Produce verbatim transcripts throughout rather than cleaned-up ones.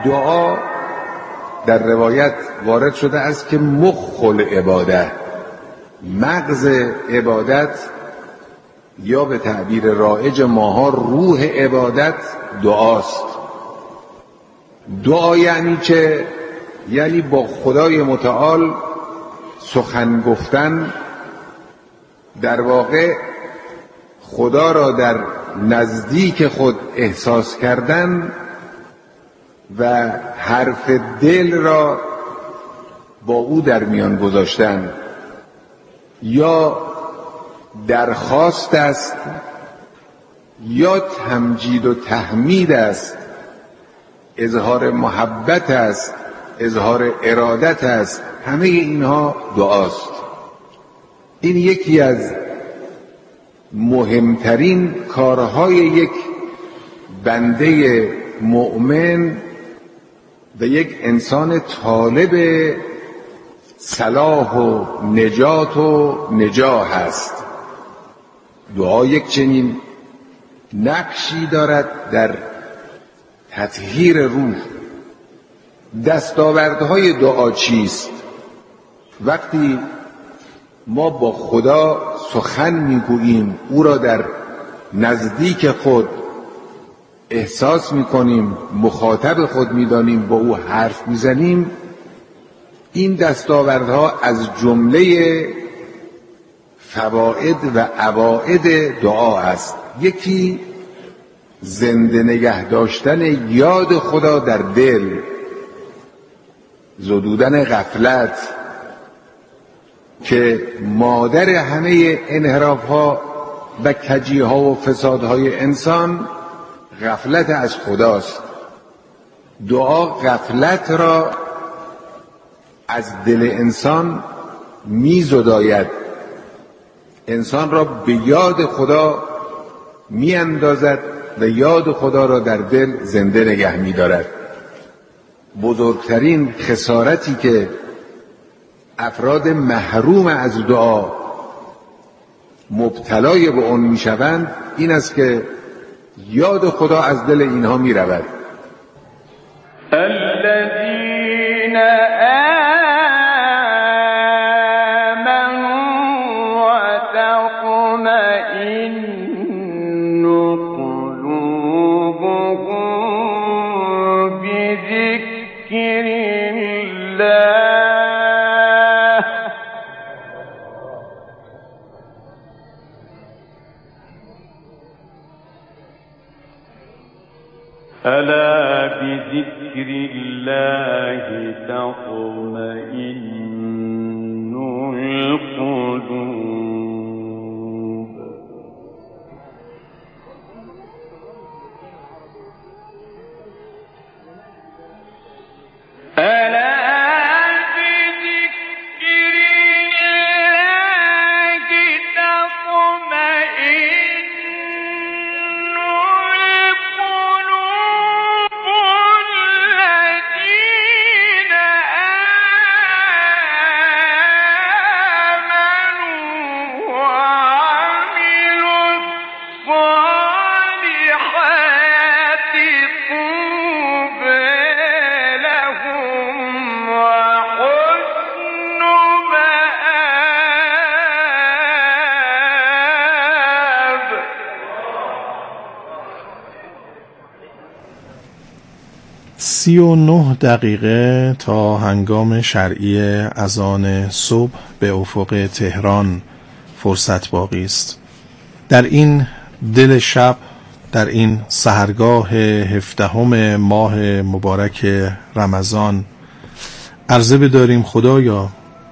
دعا در روایت وارد شده است که مخ العباده، مغز عبادت، یا به تعبیر رایج ماها روح عبادت دعاست. دعا یعنی چه؟ یعنی با خدای متعال سخن گفتن، در واقع خدا را در نزدیک خود احساس کردن و حرف دل را با او در میان گذاشتن. یا درخواست است یا تمجید و تحمید است، اظهار محبت است، اظهار ارادت است، همه اینها دعاست. این یکی از مهمترین کارهای یک بنده مؤمن و یک انسان طالب صلاح و نجات و نجاح است. دعا یک چنین نقشی دارد در تطهیر روح. دستاوردهای دعا چیست؟ وقتی ما با خدا سخن میگوییم، او را در نزدیک خود احساس میکنیم، مخاطب خود میدانیم، با او حرف میزنیم، این دستاوردها از جمله فواید و عواید دعا است. یکی زنده نگه داشتن یاد خدا در دل، زدودن غفلت که مادر همه انحراف‌ها و کجی‌ها و فسادهای انسان غفلت از خداست. دعا غفلت را از دل انسان می‌زداید، انسان را به یاد خدا می‌اندازد و یاد خدا را در دل زنده نگه می‌دارد. بزرگترین خسارتی که افراد محروم از دعا مبتلای به اون میشوند این است که یاد خدا از دل اینها میرود. الذين آمنوا وتطمئن قلوبهم بذكر الله ألا بذكر الله تطمئن القلوب. ألا سی و نه دقیقه تا هنگام شرعی اذان صبح به افق تهران فرصت باقی است. در این دل شب، در این سحرگاه هفدهم ماه مبارک رمضان، عرضه بداریم خدایا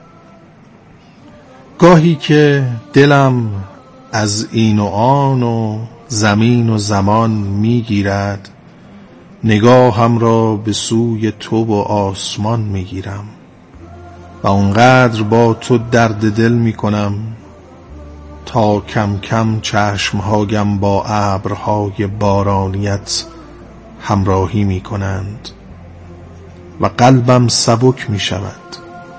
گاهی که دلم از این و آن و زمین و زمان میگیرد، نگاهم را به سوی تو و آسمان میگیرم و اونقدر با تو درد دل میکنم تا کم کم چشمهایم با ابرهای بارانیت همراهی میکنند و قلبم سبک میشود.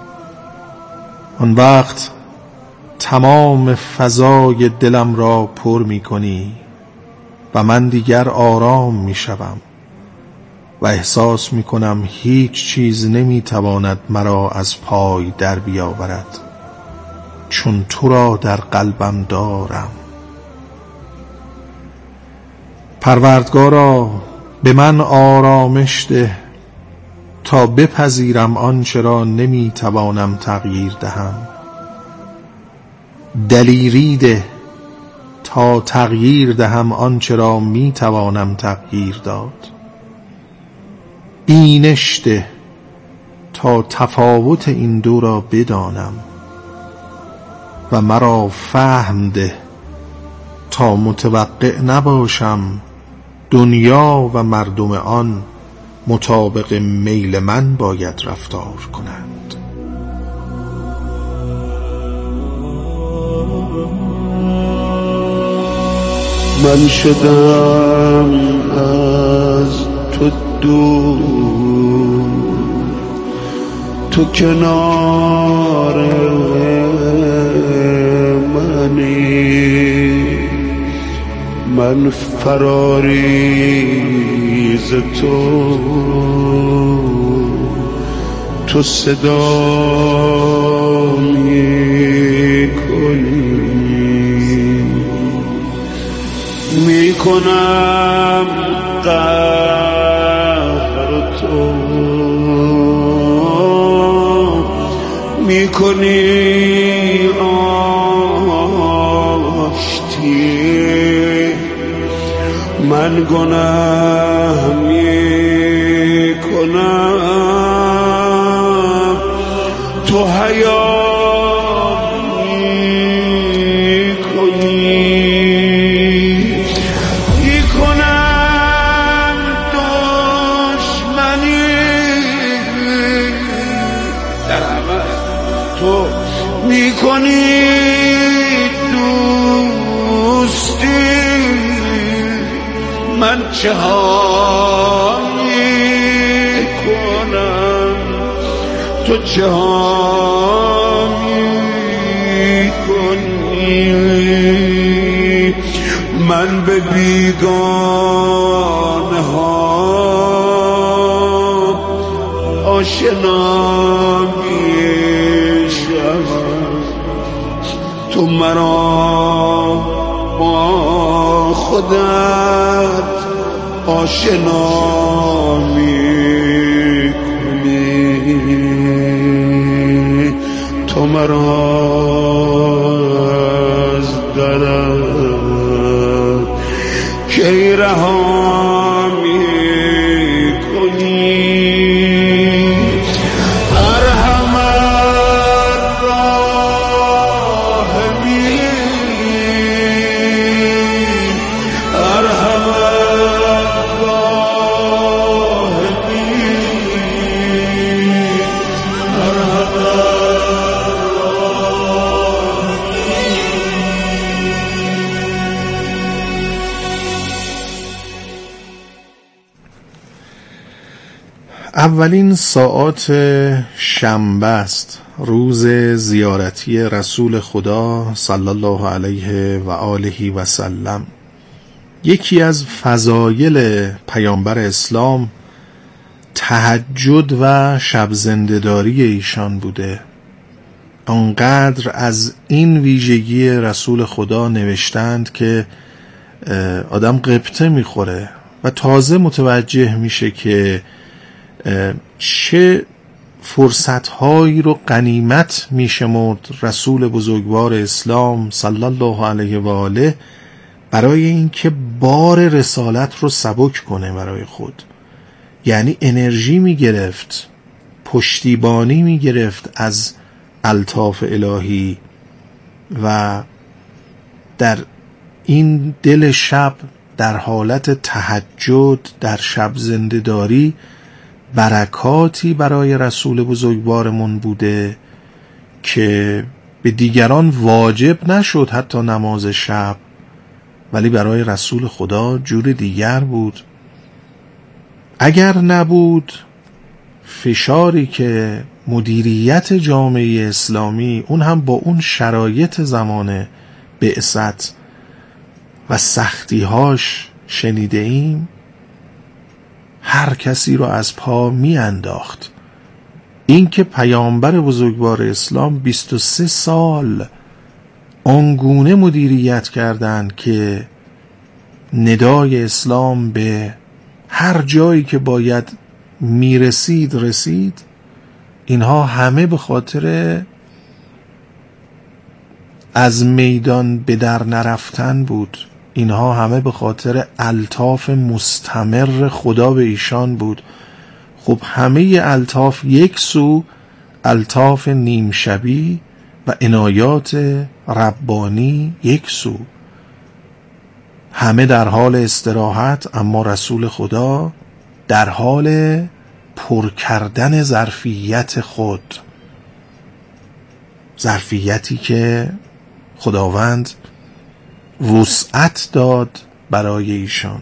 آن وقت تمام فضای دلم را پر میکنی و من دیگر آرام میشوم و احساس می کنم هیچ چیز نمی تواند مرا از پای در بیاورد، چون تو را در قلبم دارم. پروردگارا به من آرامش ده تا بپذیرم آنچه را نمی توانم تغییر دهم. دلیری ده تا تغییر دهم آنچه را می توانم تغییر داد. بینش ده تا تفاوت این دو را بدانم و مرا فهم ده تا متوقع نباشم دنیا و مردم آن مطابق میل من باید رفتار کنند. من شدم از تو دور، تو کنار منی، من فراری ز تو، تو صدا می کنی، می کنم قهر تو، می کنی آشتی، من گناه می کنم، تو حیا می کنی، می کنم دشمنی در عمل، تو می کنی دوستی، من چه ها می کنم، تو چه ها می کنی، من به بیگانه ها آشنا می شوم، تو مرا با خودت آشنا می کنی، تو مرا از درد کی رها می کنی، ارحم الراحمین، ارحم الراحمین، ارحم اولین ساعات شنبه است، روز زیارتی رسول خدا صلی الله علیه و آله و سلم. یکی از فضایل پیامبر اسلام تهجد و شب زنده‌داری ایشان بوده. آنقدر از این ویژگی رسول خدا نوشتند که آدم غبطه میخوره و تازه متوجه میشه که چه فرصتهایی رو غنیمت میشمرد رسول بزرگوار اسلام صلی الله علیه و آله برای اینکه بار رسالت رو سبک کنه برای خود. یعنی انرژی میگرفت، پشتیبانی میگرفت از الطاف الهی و در این دل شب در حالت تهجد در شب زنده‌داری برکاتی برای رسول بزرگوارمون بوده که به دیگران واجب نشد، حتی نماز شب، ولی برای رسول خدا جور دیگر بود. اگر نبود فشاری که مدیریت جامعه اسلامی، اون هم با اون شرایط زمان بعثت و سختی‌هاش شنیده ایم، هر کسی رو از پا می انداخت. این که پیامبر بزرگوار اسلام بیست و سه سال آنگونه مدیریت کردند که ندای اسلام به هر جایی که باید میرسید رسید، اینها همه به خاطر از میدان به در نرفتن بود. اینها همه به خاطر الطاف مستمر خدا به ایشان بود. خب همه الطاف یک سو، الطاف نیم شبی و عنایات ربانی یک سو، همه در حال استراحت، اما رسول خدا در حال پر کردن ظرفیت خود، ظرفیتی که خداوند وسعت داد برای ایشان.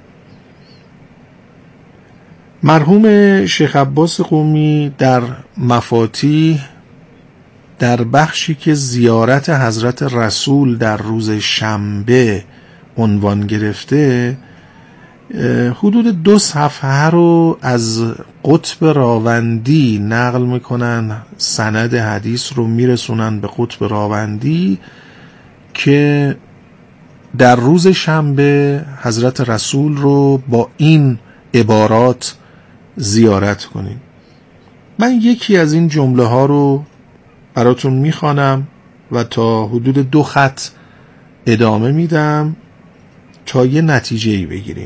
مرحوم شیخ عباس قمی در مفاتیح در بخشی که زیارت حضرت رسول در روز شنبه عنوان گرفته، حدود دو صفحه رو از قطب راوندی نقل میکنن، سند حدیث رو میرسونن به قطب راوندی که در روز شنبه حضرت رسول رو با این عبارات زیارت کنیم. من یکی از این جمله ها رو براتون میخوانم و تا حدود دو خط ادامه میدم تا یه نتیجه‌ای بگیریم.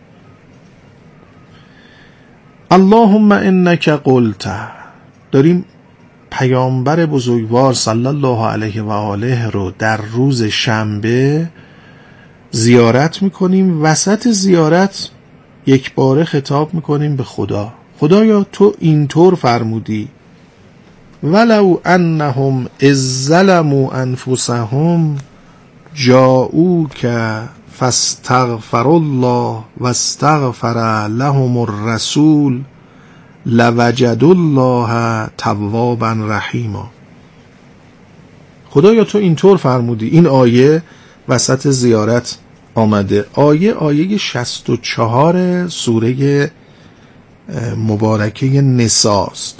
اللهم انک قلت، داریم پیامبر بزرگوار صلی الله علیه و آله رو در روز شنبه زیارت میکنیم. وسط زیارت یک باره خطاب میکنیم به خدا. خدایا تو اینطور فرمودی ولو انهم اذ ظلموا انفسهم جاءوک فاستغفر الله واستغفر لهم الرسول لوجدوا الله توابا رحیما. خدایا تو اینطور فرمودی. این آیه وسط زیارت آمده. آیه آیه شصت و چهار سوره مبارکه نساء است.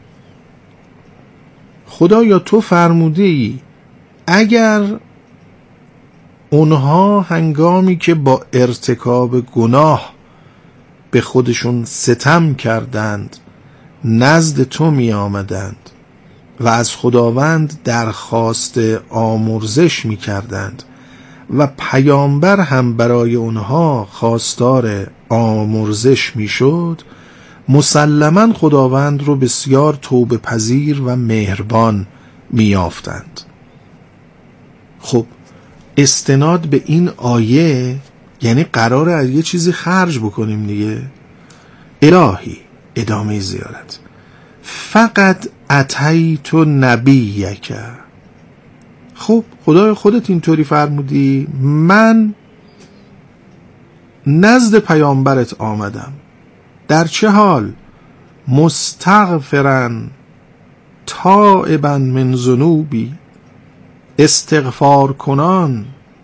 خدایا تو فرمودی اگر اونها هنگامی که با ارتکاب گناه به خودشون ستم کردند نزد تو می آمدند و از خداوند درخواست آمرزش می کردند و پیامبر هم برای اونها خواستار آمرزش می شد، مسلماً خداوند رو بسیار توبه پذیر و مهربان می یافتند. خب استناد به این آیه یعنی قراره از یه چیزی خرج بکنیم دیگه. الهی، ادامه زیارت، فقط اتیت نبیک. خب خدای خودت اینطوری فرمودی، من نزد پیامبرت آمدم. در چه حال؟ مستغفرن تائبا من ذنوبی، استغفار کنان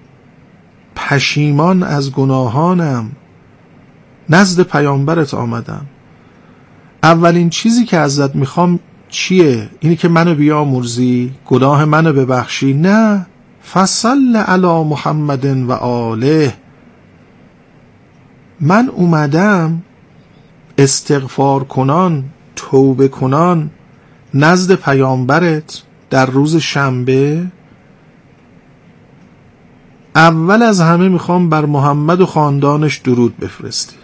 پشیمان از گناهانم نزد پیامبرت آمدم. اولین چیزی که ازت میخوام چیه؟ اینی که منو بیامرزی، گناه منو ببخشی؟ نه، فصل علی محمد و آله. من اومدم استغفار کنان، توبه کنان نزد پیامبرت در روز شنبه. اول از همه میخوام بر محمد و خاندانش درود بفرستی.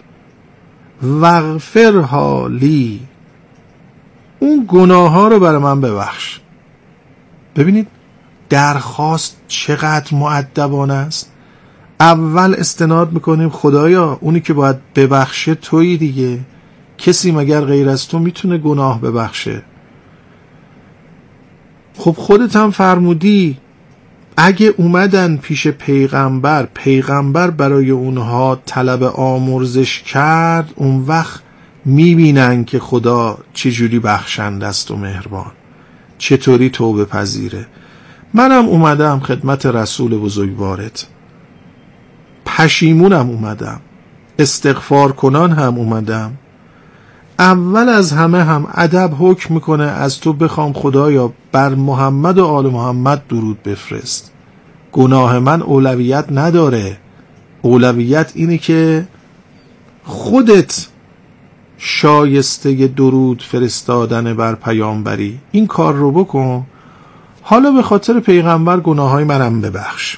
وغفرها لی، اون گناه ها رو برای من ببخش. ببینید درخواست چقدر مؤدبانه است. اول استناد میکنیم خدایا اونی که باید ببخشه تویی دیگه، کسی مگر غیر از تو میتونه گناه ببخشه؟ خب خودت هم فرمودی اگه اومدن پیش پیغمبر، پیغمبر برای اونها طلب آمرزش کرد، اون وقت میبینن که خدا چجوری بخشنده است و مهربان، چطوری توبه پذیره. منم اومدم خدمت رسول بزرگوارت، پشیمونم اومدم، استغفار کنان هم اومدم. اول از همه هم ادب حکم میکنه از تو بخوام خدایا بر محمد و آل محمد درود بفرست. گناه من اولویت نداره، اولویت اینه که خودت شایسته درود فرستادن بر پیامبری، این کار رو بکن، حالا به خاطر پیغمبر گناههای منم ببخش.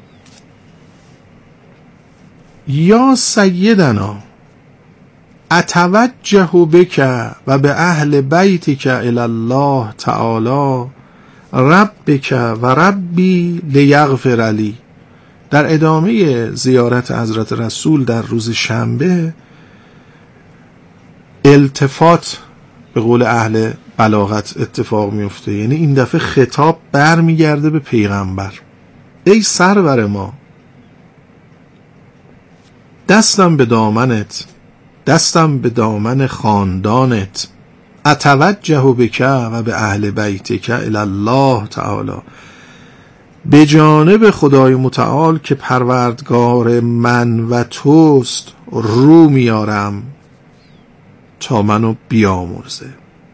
یا سیدنا اتوجه بک و به اهل بیتک الی الله تعالی ربک و ربی لیغفر لی. در ادامه زیارت حضرت رسول در روز شنبه التفات به قول اهل بلاغت اتفاق میفته، یعنی این دفعه خطاب برمیگرده به پیغمبر. ای سرور ما، دستم به دامنت، دستم به دامن خاندانت، اتوجه بک و به اهل بیتک الی الله تعالی، به جانب خدای متعال که پروردگار من و توست رو میارم تا منو بیامرزه.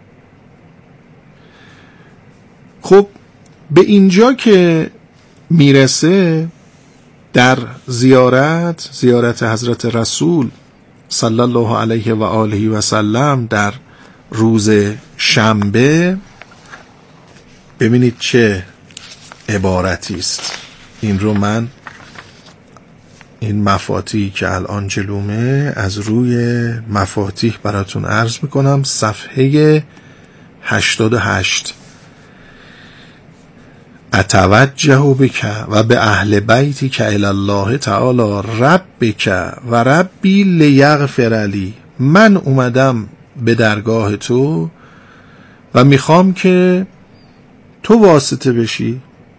خب به اینجا که میرسه در زیارت زیارت حضرت رسول صلی الله علیه و آله و سلم در روز شنبه، ببینید چه عبارتی است. این رو من این مفاتیحی که الان جلومه از روی مفاتیح براتون عرض میکنم. صفحه هشتاد و هشت. اتوجه بک و به اهل بیتی که الی الله تعالی ربک و ربی لیغفر لی. من اومدم به درگاه تو و میخوام که تو واسطه بشی،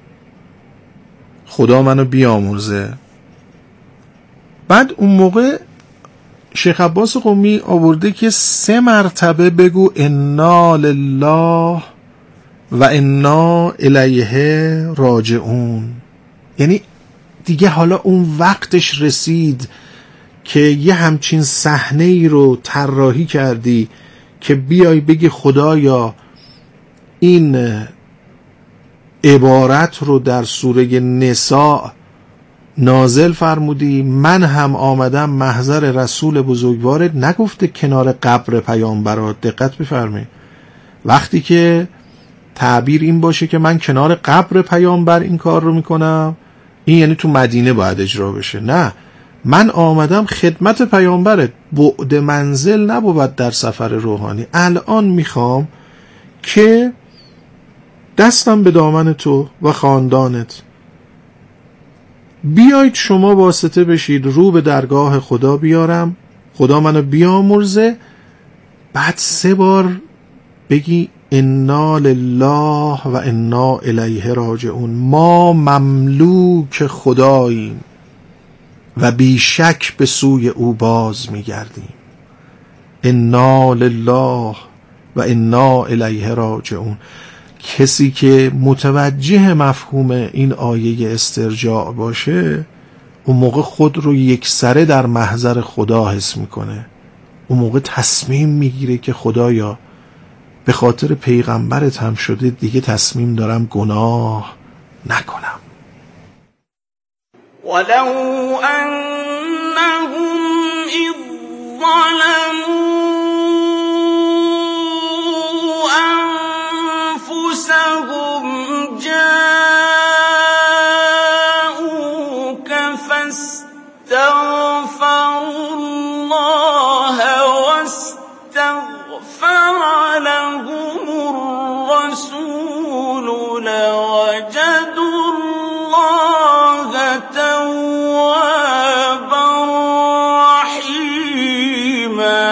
خدا منو بیامرزه. بعد اون موقع شیخ عباس قمی آورده که سه مرتبه بگو انا لله و انا الیه راجعون. یعنی دیگه حالا اون وقتش رسید که یه همچین صحنه ای رو طراحی کردی که بیای بگی خدایا این عبارت رو در سوره نساء نازل فرمودی، من هم آمدم محضر رسول بزرگوارت. نگفته کنار قبر پیامبرات، دقت بفرمایید. وقتی که تعبیر این باشه که من کنار قبر پیامبر این کار رو میکنم، این یعنی تو مدینه باید اجرا بشه. نه، من آمدم خدمت پیامبرت، بعد منزل نبود در سفر روحانی. الان میخوام که دستم به دامن تو و خاندانت، بیایید شما واسطه بشید، رو به درگاه خدا بیارم، خدا منو بیامرزه. بعد سه بار بگی انا لله و انا الیه راجعون. ما مملوک خداییم و بیشک به سوی او باز میگردیم. انا لله و انا الیه راجعون. کسی که متوجه مفهوم این آیه استرجاع باشه، اون موقع خود رو یک سره در محضر خدا حس میکنه. اون موقع تصمیم میگیره که خدایا به خاطر پیغمبرت هم شده، دیگه تصمیم دارم گناه نکنم. ولو انهم اذ ظلموا انفسهم جاءوك فاستغفروا الله واستغفر لهم الرسول لوجدوا الله توابا رحيما.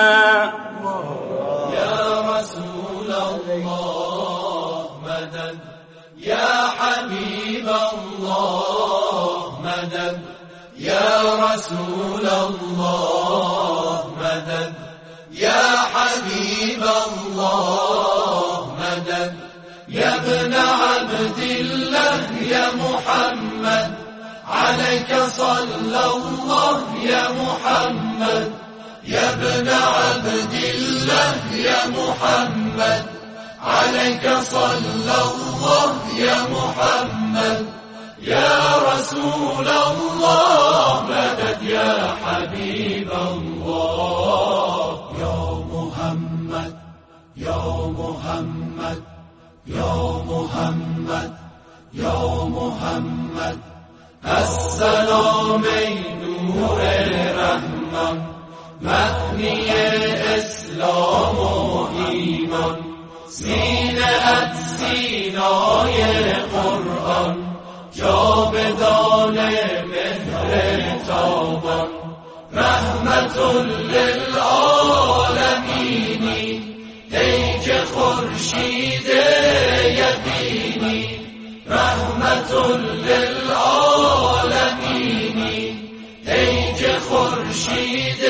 يا رسول الله مدد، يا حبيب الله مدد، يا رسول الله مدد، يا حبيب الله مدد، يا ابن عبد الله يا محمد عليك صلى الله يا محمد يا ابن عبد الله يا محمد عليك صلى الله يا محمد يا رسول الله مدد يا حبيب الله يا محمد يا محمد يا محمد يا محمد السلام نور رحمان معنی اسلام و ایمان سینه‌ات سینای قرآن جاودان مهر تابان رحمت للعالمینی ای که خورشید یقینی رحمت للعالمینی ای که خورشید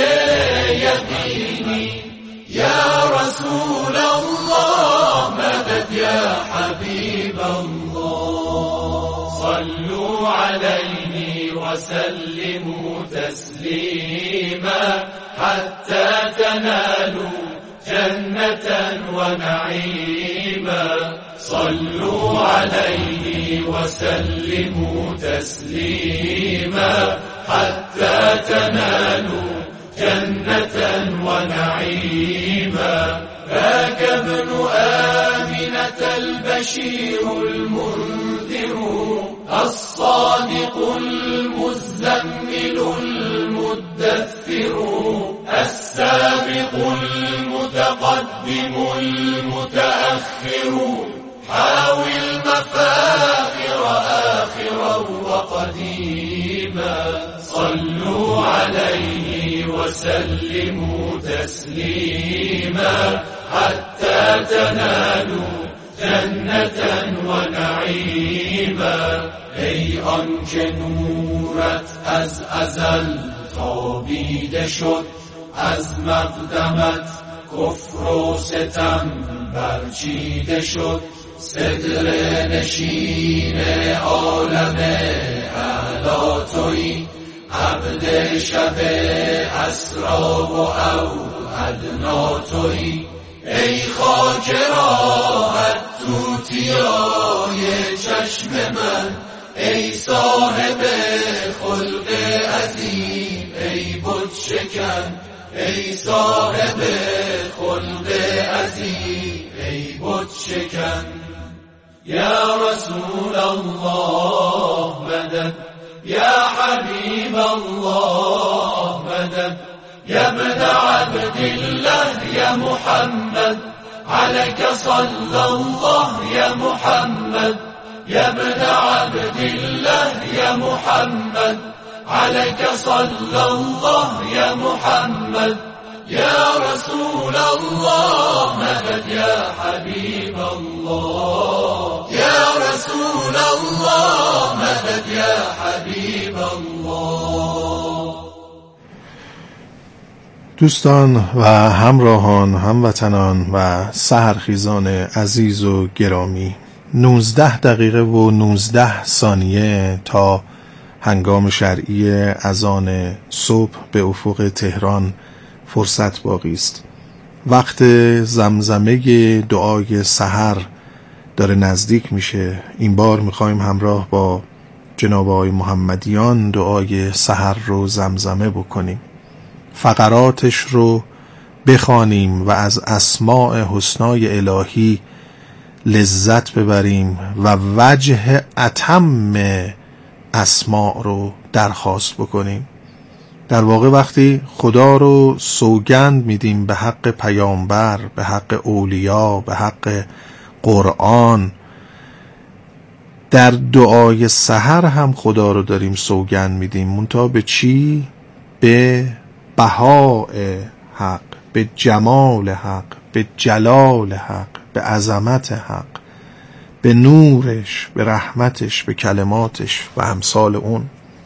یقینی یا رسول الله مدد یا حبیب الله صلوا علیه وسلموا تسلیما حتى تنالوا جنة ونعيما صلوا عليه وسلموا تسليما حتى تنالوا جنة ونعيما ذاك ابن آمنة البشير المنذر الصادق المزمل المدثر السابق المتقدم المتأخر حاوي المفاخر آخرا وقديما صلوا عليه وسلموا تسليما حتى تنالوا جنة ونعيما ای آنکه نورت از ازل تابیده شد از مقدمت کفر و ستم برچیده شد صدر نشین عالم اعلی تویی عبد شب اسرا و او ادنا تویی ای خاک راحت توتیای چشم من ای صاحب خلق عظیم ای بت شکن ای صاحب خلق عظیم ای بت شکن یا رسول الله مدد یا حبیب الله مدد یا ابن عبد الله یا محمد عليك صلى الله يا محمد يا ابن عبد الله يا محمد عليك صلى الله يا محمد يا رسول الله مدد يا حبيب الله يا رسول الله مدد يا حبيب الله. دوستان و همراهان، هموطنان و سحرخیزان عزیز و گرامی، نوزده دقیقه و نوزده ثانیه تا هنگام شرعی اذان صبح به افق تهران فرصت باقی است. وقت زمزمه دعای سحر داره نزدیک میشه. این بار میخوایم همراه با جناب آقای محمدیان دعای سحر رو زمزمه بکنیم، فقراتش رو بخوانیم و از اسماء حسنای الهی لذت ببریم و وجه اتم اسماء رو درخواست بکنیم. در واقع وقتی خدا رو سوگند میدیم به حق پیامبر، به حق اولیا، به حق قرآن، در دعای سحر هم خدا رو داریم سوگند میدیم، منتها به چی؟ به بهاء حق، به جمال حق، به جلال حق، به عظمت حق، به نورش، به رحمتش، به کلماتش و امثال اون.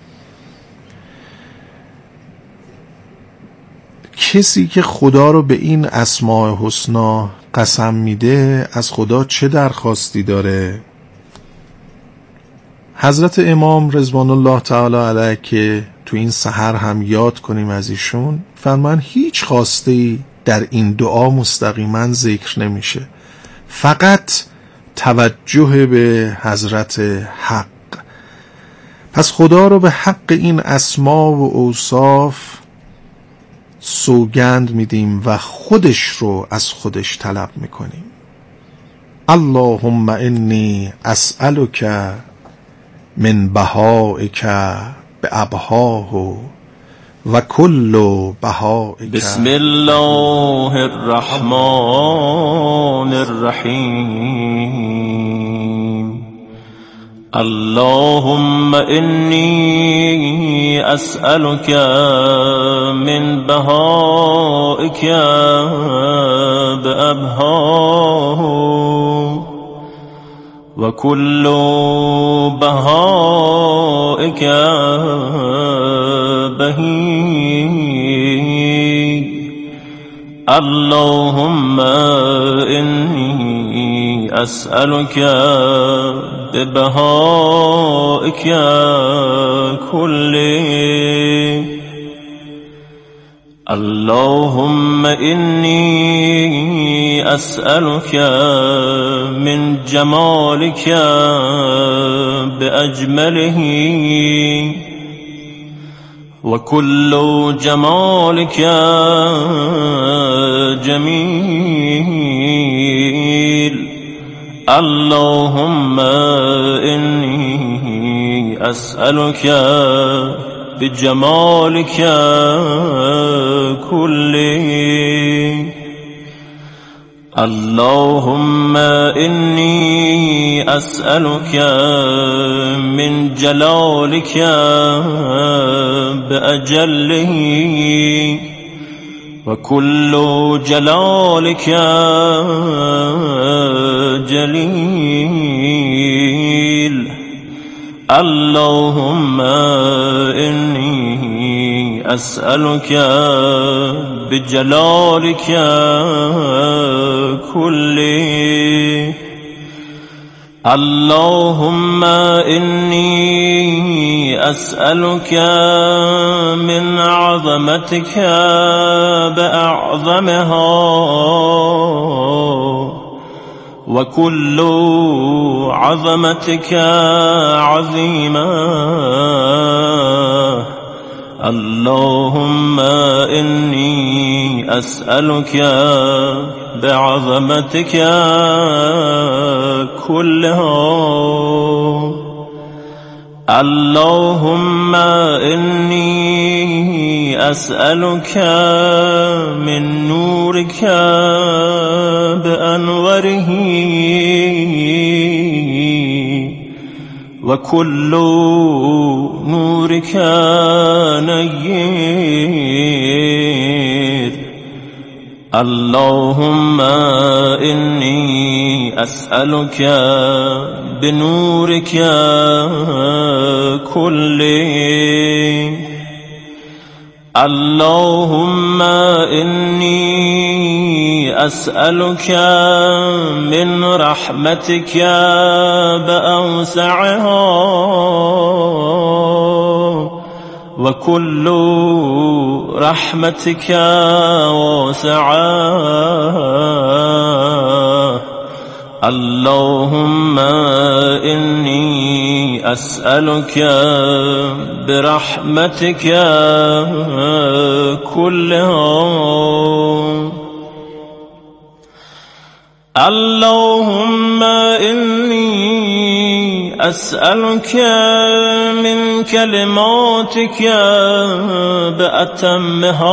کسی که خدا رو به این اسماء حسنا قسم میده از خدا چه درخواستی داره؟ حضرت امام رضوان الله تعالی علیه که تو این سحر هم یاد کنیم از ایشون، فرمان هیچ خواسته در این دعا مستقیما ذکر نمیشه، فقط توجه به حضرت حق. پس خدا رو به حق این اسما و اوصاف سوگند میدیم و خودش رو از خودش طلب میکنیم. اللهم انی اسألک من بهائک بأبهاه و کل بهائک. بسم الله الرحمن الرحیم. اللهم انی اسألک من بهائک بأبهاه و کل بهائک بهی. اللهم انی اسألک ببهائک کله. اللهم إني أسألك من جمالك بأجمله وكل جمالك جميل. اللهم إني أسألك بجمالك كله. اللهم إني أسألك من جلالك بأجله وكل جلالك جليل. اللهم إني أسألك بجلالك كله. اللهم إني أسألك من عظمتك بأعظمها وكل عظمتك عظيمة. اللهم إني أسألك بعظمتك كلها. اللهم إني أسألك من نورك بأنوره وكل نورك نير. اللهم إني أسألك بنورك كله. اللهم إني أسألك من رحمتك بأوسعها وكل رحمتك واسعة. اللهم إني أسألك برحمتك كلها. اللهم إني أسألك من كلماتك بأتمها